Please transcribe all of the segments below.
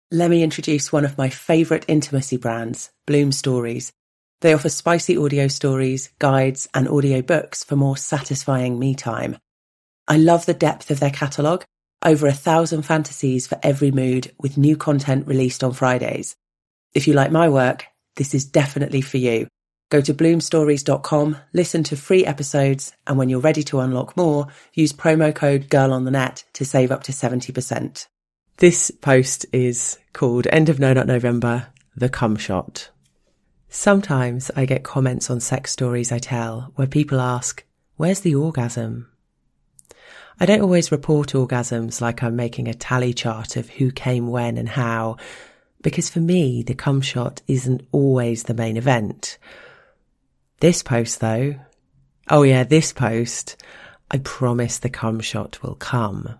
Let me introduce one of my favourite intimacy brands, Bloom Stories. They offer spicy audio stories, guides, and audio books for more satisfying me time. I love the depth of their catalogue, over 1,000 fantasies for every mood, with new content released on Fridays. If you like my work, this is definitely for you. Go to bloomstories.com, listen to free episodes, and when you're ready to unlock more, use promo code GIRLONTHENET to save up to 70%. This post is called End of No Nut November, The Cum Shot. Sometimes I get comments on sex stories I tell where people ask, where's the orgasm? I don't always report orgasms like I'm making a tally chart of who came when and how, because for me, the cum shot isn't always the main event. This post though, this post, I promise the cum shot will come.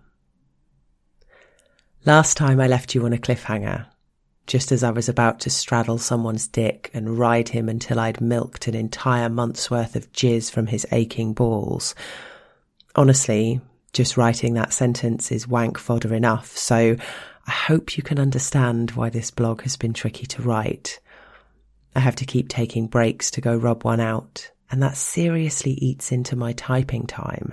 Last time I left you on a cliffhanger, just as I was about to straddle someone's dick and ride him until I'd milked an entire month's worth of jizz from his aching balls. Honestly, just writing that sentence is wank fodder enough, so I hope you can understand why this blog has been tricky to write. I have to keep taking breaks to go rub one out, and that seriously eats into my typing time.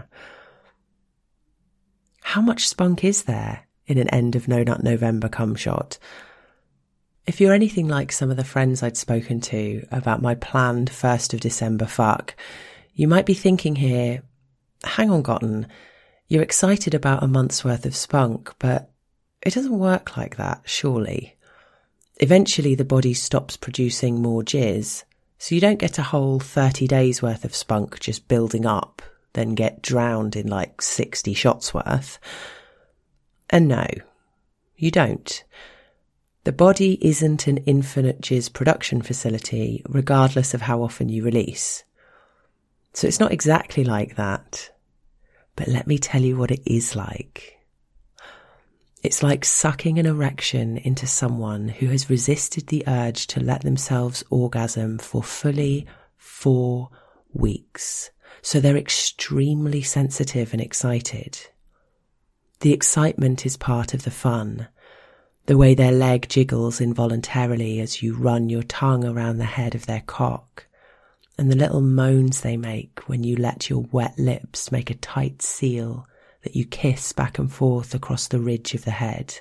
How much spunk is there in an End of No Nut November cum shot? If you're anything like some of the friends I'd spoken to about my planned 1st of December fuck, you might be thinking here, hang on Gotten, you're excited about a month's worth of spunk, but it doesn't work like that, surely. Eventually the body stops producing more jizz, so you don't get a whole 30 days worth of spunk just building up, then get drowned in like 60 shots worth. And no, you don't. The body isn't an infinite jizz production facility, regardless of how often you release. So it's not exactly like that. But let me tell you what it is like. It's like sucking an erection into someone who has resisted the urge to let themselves orgasm for fully 4 weeks. So they're extremely sensitive and excited. The excitement is part of the fun. The way their leg jiggles involuntarily as you run your tongue around the head of their cock, and the little moans they make when you let your wet lips make a tight seal that you kiss back and forth across the ridge of the head.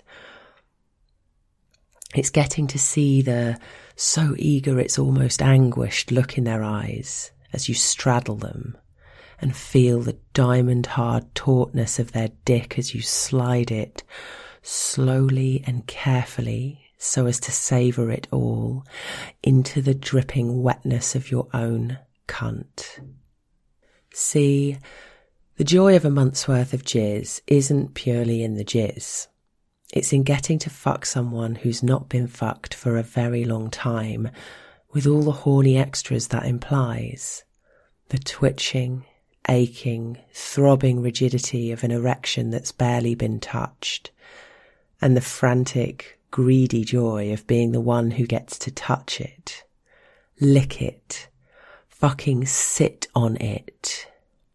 It's getting to see the so eager it's almost anguished look in their eyes as you straddle them, and feel the diamond-hard tautness of their dick as you slide it slowly and carefully so as to savour it all into the dripping wetness of your own cunt. See, the joy of a month's worth of jizz isn't purely in the jizz. It's in getting to fuck someone who's not been fucked for a very long time, with all the horny extras that implies. The twitching, aching, throbbing rigidity of an erection that's barely been touched, and the frantic, greedy joy of being the one who gets to touch it, lick it, fucking sit on it.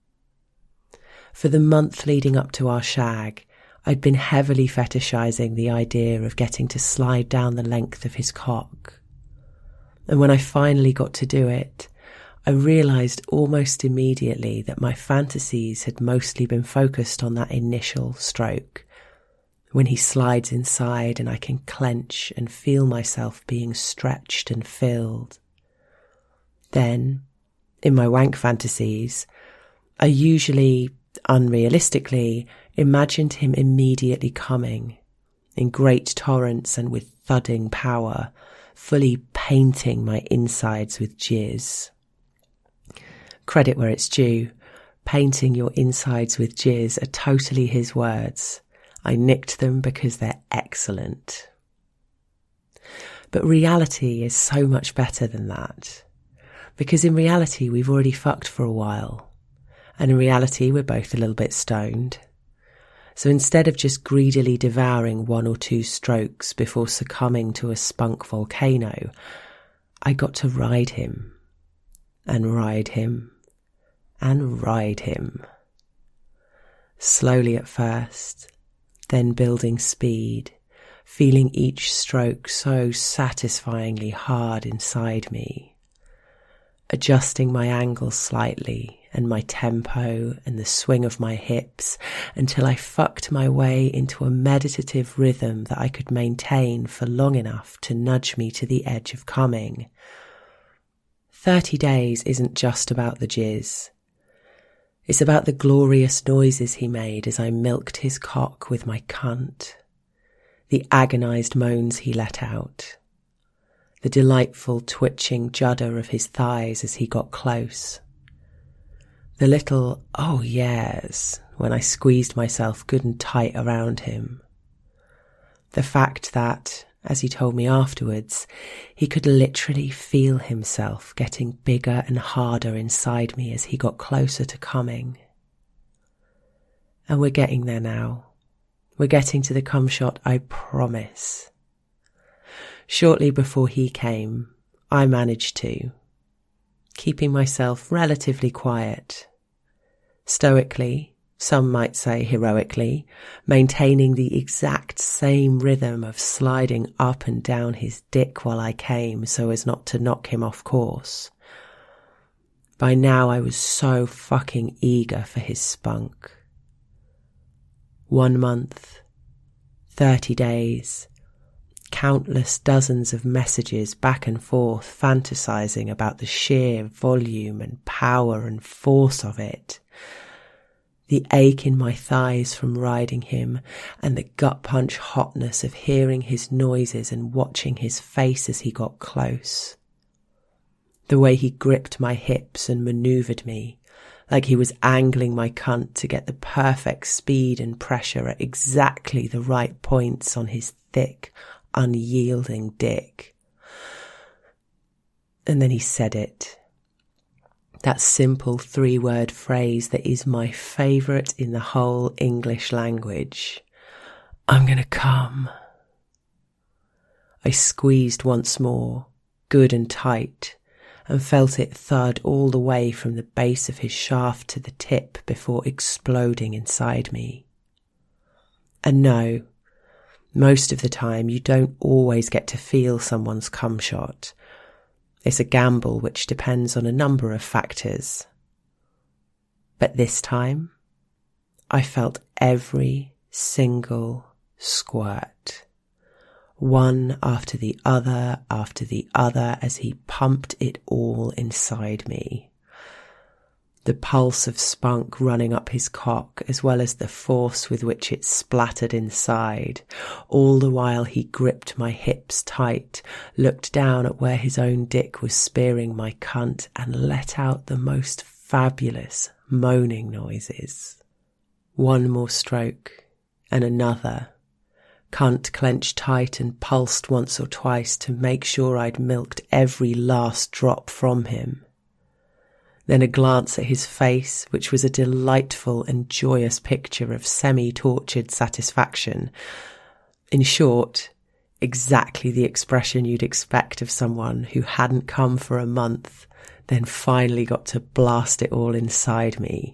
For the month leading up to our shag, I'd been heavily fetishizing the idea of getting to slide down the length of his cock. And when I finally got to do it, I realised almost immediately that my fantasies had mostly been focused on that initial stroke, when he slides inside and I can clench and feel myself being stretched and filled. Then, in my wank fantasies, I usually, unrealistically, imagined him immediately coming, in great torrents and with thudding power, fully painting my insides with jizz. Credit where it's due, painting your insides with jizz are totally his words. I nicked them because they're excellent. But reality is so much better than that. Because in reality, we've already fucked for a while. And in reality, we're both a little bit stoned. So instead of just greedily devouring 1 or 2 strokes before succumbing to a spunk volcano, I got to ride him, and ride him, and ride him. Slowly at first, then building speed, feeling each stroke so satisfyingly hard inside me, adjusting my angle slightly and my tempo and the swing of my hips until I fucked my way into a meditative rhythm that I could maintain for long enough to nudge me to the edge of coming. 30 days isn't just about the jizz. It's about the glorious noises he made as I milked his cock with my cunt, the agonised moans he let out, the delightful twitching judder of his thighs as he got close, the little "oh yes" when I squeezed myself good and tight around him, the fact that, as he told me afterwards, he could literally feel himself getting bigger and harder inside me as he got closer to coming. And we're getting there now. We're getting to the cum shot, I promise. Shortly before he came, I managed to, keeping myself relatively quiet, stoically, some might say heroically, maintaining the exact same rhythm of sliding up and down his dick while I came so as not to knock him off course. By now I was so fucking eager for his spunk. 1 month, 30 days, countless dozens of messages back and forth fantasizing about the sheer volume and power and force of it. The ache in my thighs from riding him and the gut punch hotness of hearing his noises and watching his face as he got close. The way he gripped my hips and manoeuvred me, like he was angling my cunt to get the perfect speed and pressure at exactly the right points on his thick, unyielding dick. And then he said it. That simple 3-word phrase that is my favourite in the whole English language. I'm gonna come. I squeezed once more, good and tight, and felt it thud all the way from the base of his shaft to the tip before exploding inside me. And no, most of the time you don't always get to feel someone's cum shot. It's a gamble which depends on a number of factors. But this time, I felt every single squirt, one after the other as he pumped it all inside me. The pulse of spunk running up his cock, as well as the force with which it splattered inside. All the while he gripped my hips tight, looked down at where his own dick was spearing my cunt, and let out the most fabulous moaning noises. One more stroke, and another. Cunt clenched tight and pulsed once or twice to make sure I'd milked every last drop from him. Then a glance at his face, which was a delightful and joyous picture of semi-tortured satisfaction. In short, exactly the expression you'd expect of someone who hadn't come for a month, then finally got to blast it all inside me.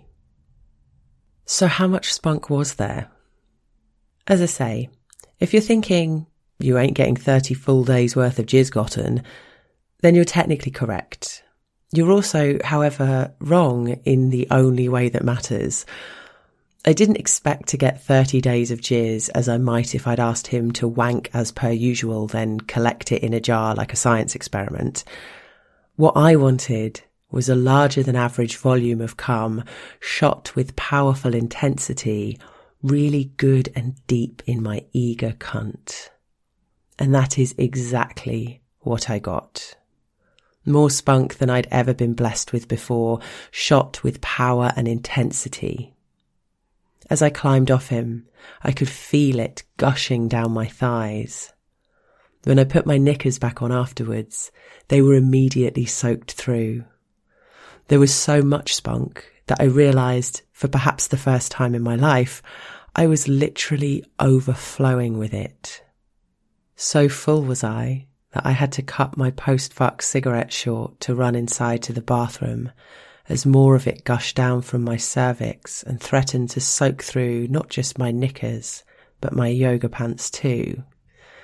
So how much spunk was there? As I say, if you're thinking you ain't getting 30 full days worth of jizz gotten, then you're technically correct. You're also, however, wrong in the only way that matters. I didn't expect to get 30 days of jizz as I might if I'd asked him to wank as per usual, then collect it in a jar like a science experiment. What I wanted was a larger than average volume of cum, shot with powerful intensity, really good and deep in my eager cunt. And that is exactly what I got. More spunk than I'd ever been blessed with before, shot with power and intensity. As I climbed off him, I could feel it gushing down my thighs. When I put my knickers back on afterwards, they were immediately soaked through. There was so much spunk that I realised, for perhaps the first time in my life, I was literally overflowing with it. So full was I that I had to cut my post-fuck cigarette short to run inside to the bathroom, as more of it gushed down from my cervix and threatened to soak through not just my knickers, but my yoga pants too.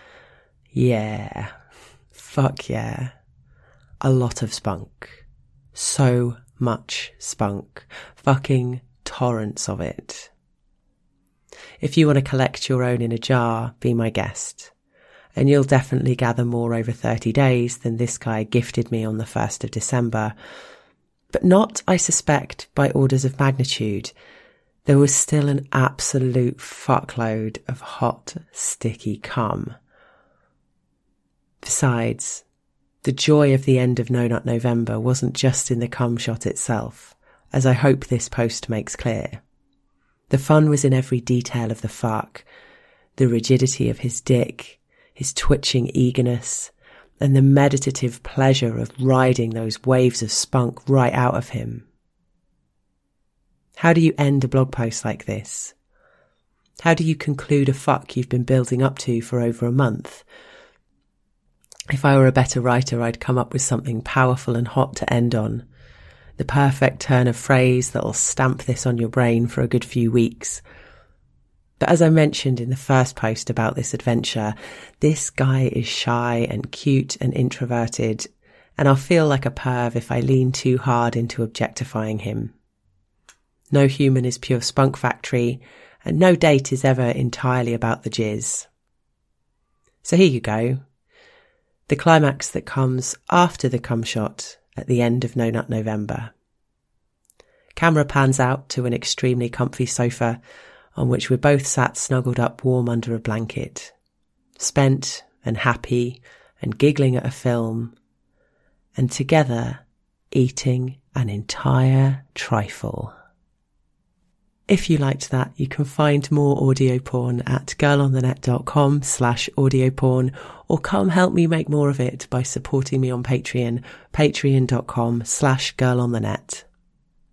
Yeah. Fuck yeah. A lot of spunk. So much spunk. Fucking torrents of it. If you want to collect your own in a jar, be my guest. And you'll definitely gather more over 30 days than this guy gifted me on the 1st of December. But not, I suspect, by orders of magnitude. There was still an absolute fuckload of hot, sticky cum. Besides, the joy of the end of No Nut November wasn't just in the cum shot itself, as I hope this post makes clear. The fun was in every detail of the fuck, the rigidity of his dick, his twitching eagerness, and the meditative pleasure of riding those waves of spunk right out of him. How do you end a blog post like this? How do you conclude a fuck you've been building up to for over a month? If I were a better writer, I'd come up with something powerful and hot to end on. The perfect turn of phrase that'll stamp this on your brain for a good few weeks. But as I mentioned in the first post about this adventure, this guy is shy and cute and introverted, and I'll feel like a perv if I lean too hard into objectifying him. No human is pure spunk factory, and no date is ever entirely about the jizz. So here you go. The climax that comes after the cum shot at the end of No Nut November. Camera pans out to an extremely comfy sofa on which we're both sat snuggled up warm under a blanket, spent and happy and giggling at a film, and together eating an entire trifle. If you liked that, you can find more audio porn at girlonthenet.com/audioporn, or come help me make more of it by supporting me on Patreon, patreon.com/girlonthenet.